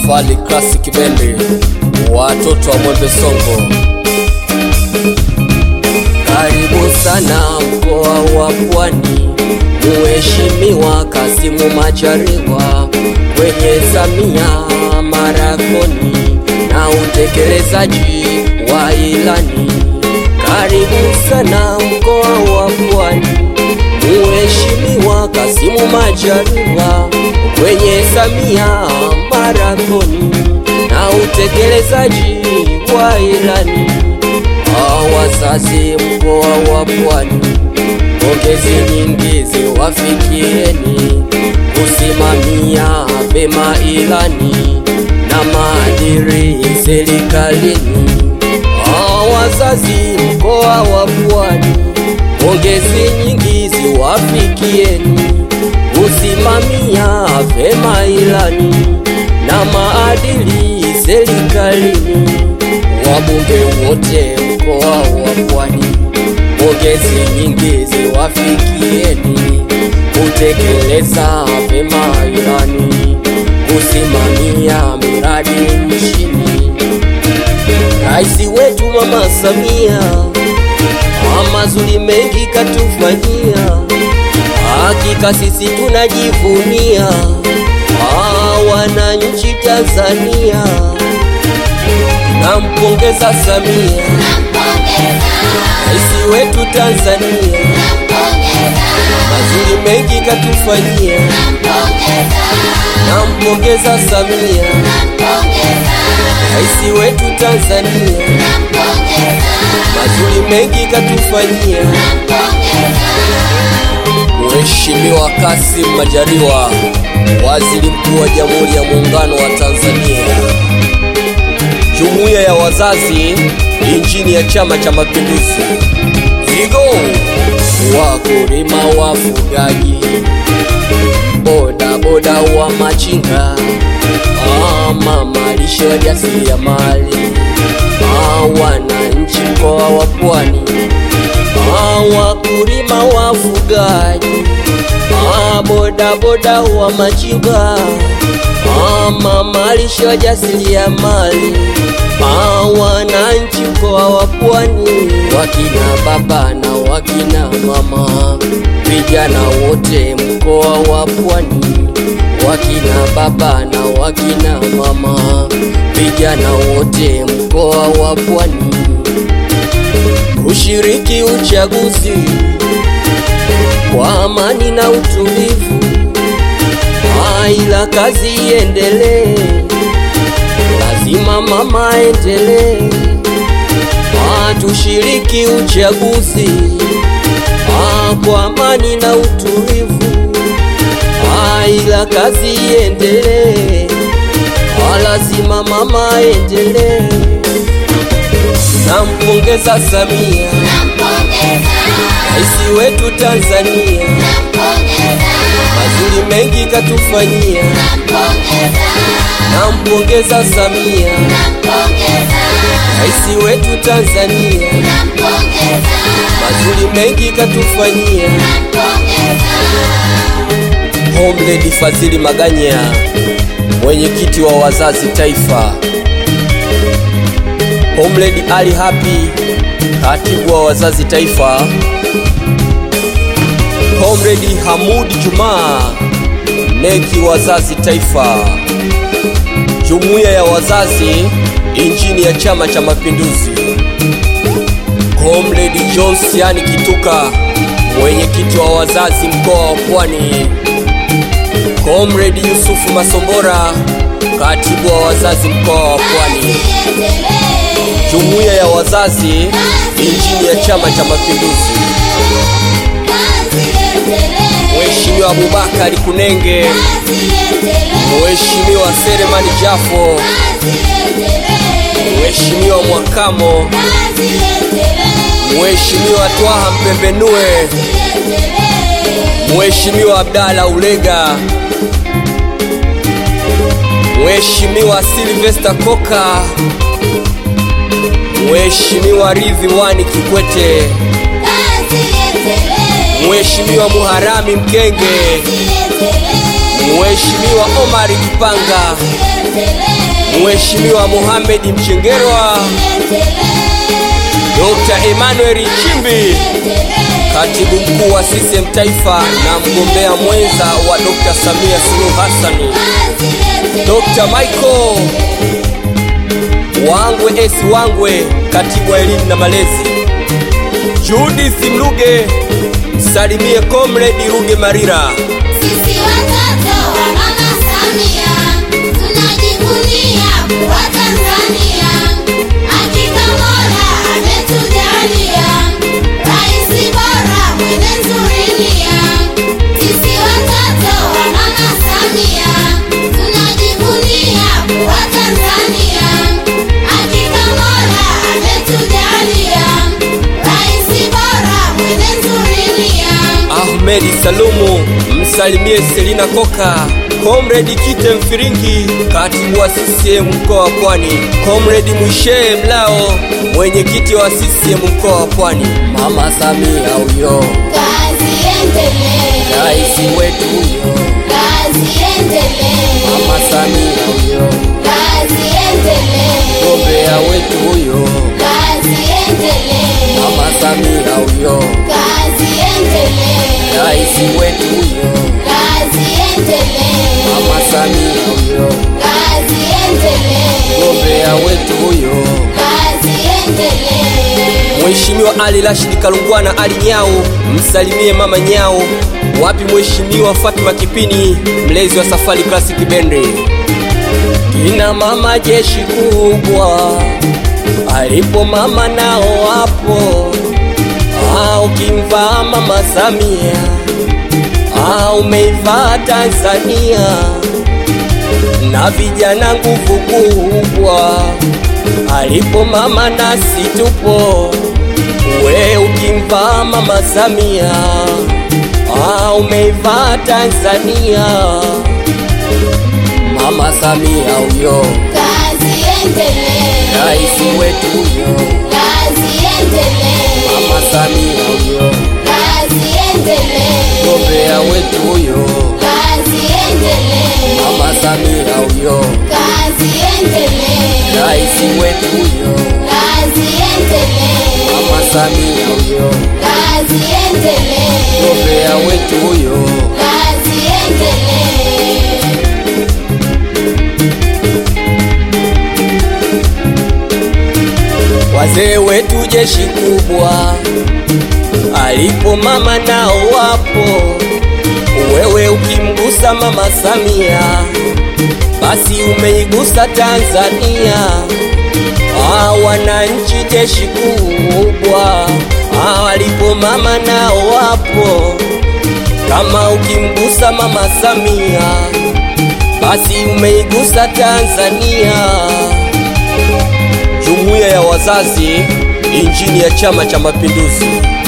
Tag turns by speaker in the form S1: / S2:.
S1: Fali Classic Bendi, watoto wa Mwembe Songo. Karibu sana mkoa wa Pwani, Mheshimiwa Kasimu Majaliwa, kwenye Samia Marathoni na utekelezaji wa ilani. Karibu sana mkoa wa Pwani, Mheshimiwa Kasimu Majaliwa, kwenye Samia Marathoni na utekelezaji wa ilani. Wazazi mkoa wa Pwani, pongezi nyingi ziwafikieni, kusimamia vema ilani na maadili serikalini. Wazazi mkoa wa Pwani, pongezi nyingi ziwafikieni, kusimamia vema ilani na maadili serikalini. Wabunge wote mkoa wa Pwani, pongezi nyingi ziwafikieni, kutekeleza vema ilani, kusimamia miradi nchini. Raisi wetu Mama Samia, mazuri mengi katufanyia, hakika sisi tunajivunia, wananchi Tanzania. Nampongeza Samia, raisi wetu Tanzania, mazuri mengi katufanyia. Nampongeza Samia, raisi wetu Tanzania, mazuri mengi katufanyia. Mheshimiwa Kasimu Majaliwa, waziri mkuu wa Jamhuri ya Muungano wa Tanzania. Jumuiya ya wazazi injini ya Chama cha Mapinduzi. Igo wakulima, wafugaji, boda boda wa machinga, mama lishe, wajasiriamali, wananchi mkoa wa Pwani, wakulima, wafugaji, boda boda wa machinga, mama lishe, wajasiriamali, wananchi mkoa wa Pwani, wakina baba na wakina mama, vijana wote mkoa wa Pwani, wakina baba na wakina mama, vijana wote mkoa wa Pwani, ushiriki uchaguzi kwa amani na utulivu, ila kazi iendelee, lazima mama endelee. Tushiriki uchaguzi kwa amani na utulivu, ila kazi iendelee, lazima mama endelee. Nampongeza Samia, raisi wetu Tanzania, mazuri mengi katufanyia. Nampongeza Samia, raisi wetu Tanzania, mazuri mengi katufanyia. Homelady Fadhili Maganya, mwenyekiti wa wazazi taifa. Homelady Ali Happy, katibu wa wazazi taifa. Homelady Hamudi Juma, neki wazazi taifa. Jumuiya ya wazazi injini ya Chama cha Mapinduzi. Homelady Johnsiani Kituka, mwenyekiti wa wazazi mkoa wa Pwani. Homelady Yusufu Masombora, katibu wa wazazi mkoa wa Pwani. Jumuiya ya wazazi injini ya Chama cha Mapinduzi. Mheshimiwa Abubakari Kunenge, Mheshimiwa Selemani Jafo, Mheshimiwa Mwakamo, Mheshimiwa Twaha Mpembenue, Mheshimiwa Abdalla Ulega, Mheshimiwa Sylvester Koka, Mheshimiwa Ridhiwani Kikwete, Mheshimiwa Muharami Mkenge, Mheshimiwa Omari Kipanga, Mheshimiwa Mohamed Mchengerwa, Dr. Emmanuel Nchimbi, katibu mkuu wa CCM Taifa na mgombea mwenza wa Dr. Samia Suluhu Hassan, Dr. Michael Wangwe S. Wangwe, katibu wa elimu na malezi, Judith Mluge, salimie Comrade Ruge Marira.
S2: Sisi watoto wa Mama Samia tunajivunia kuwa Tanzania, hakika Mola ametujalia rais bora mwenye nzuri nia. Sisi watoto wa Mama Samia tunajivunia kuwa Tanzania, hakika Mola ametujalia rais bora mwenye nzuri nia.
S1: Ahmed Salumu, msalimie Selina Koka, Comrade Kite Mfiringi, katibu wa CCM mkoa wa Pwani, Comrade Mwishe Mlao, mwenyekiti wa CCM mkoa wa Pwani. Mama Samia huyo,
S2: kazi endelee,
S1: rais wetu huyo,
S2: kazi endelee,
S1: Mama Samia huyo,
S2: kazi endelee,
S1: mgombea wetu huyo,
S2: kazi endelee,
S1: Mama Samia huyo,
S2: kazi endelee,
S1: rais wetu huyo,
S2: kazi endelee,
S1: Mama Samia huyo,
S2: kazi endelee,
S1: mgombea wetu huyo,
S2: kazi endelee.
S1: Mheshimiwa Ali Rashid Kalungwana Ali Nyao, msalimie mama Nyao. Wapi Mheshimiwa Fatima Kipini, mlezi wa Safari Classic Bende. Kina mama jeshi kubwa, alipo mama nao wapo. Ukimvaa Mama Samia, umeivaa Tanzania, na vijana nguvu kubwa, alipo mama nasi tupo. We ukimvaa Mama Samia, umeivaa Tanzania, Mama Samia huyo,
S2: Kazi endelee,
S1: rais wetu huyo,
S2: kazi endelee,
S1: Mama Samia huyo,
S2: kazi endelee,
S1: mgombea wetu huyo,
S2: kazi endelee,
S1: Mama Samia huyo,
S2: kazi endelee,
S1: rais wetu huyo,
S2: kazi endelee,
S1: Mama Samia huyo,
S2: kazi endelee,
S1: mgombea wetu huyo.
S2: kazi endelee.
S1: Wazee wetu jeshi kubwa, alipo mama nao wapo. Wewe ukimgusa Mama Samia, basi umeigusa Tanzania. Wananchi jeshi kubwa, alipo mama nao wapo. Kama ukimgusa Mama Samia, basi umeigusa Tanzania. Jumuiya ya wazazi, injini ya Chama cha Mapinduzi.